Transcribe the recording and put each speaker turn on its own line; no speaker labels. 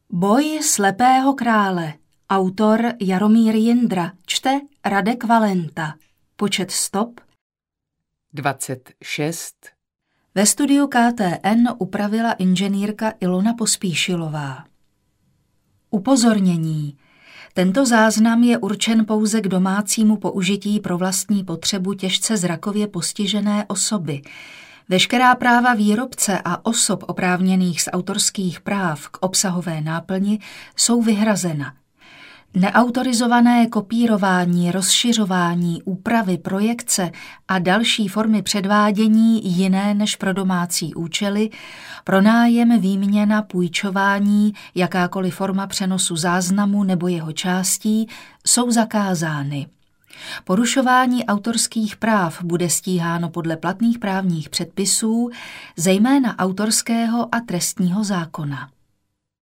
Boj slepého krále. Autor Jaromír Jindra. Čte Radek Valenta. Počet stop
26.
Ve studiu KTN upravila inženýrka Ilona Pospíšilová. Upozornění. Tento záznam je určen pouze k domácímu použití pro vlastní potřebu těžce zrakově postižené osoby. Veškerá práva výrobce a osob oprávněných z autorských práv k obsahové náplni jsou vyhrazena. Neautorizované kopírování, rozšiřování, úpravy, projekce a další formy předvádění jiné než pro domácí účely, pronájem, výměna, půjčování, jakákoliv forma přenosu záznamu nebo jeho částí jsou zakázány. Porušování autorských práv bude stíháno podle platných právních předpisů, zejména autorského a trestního zákona.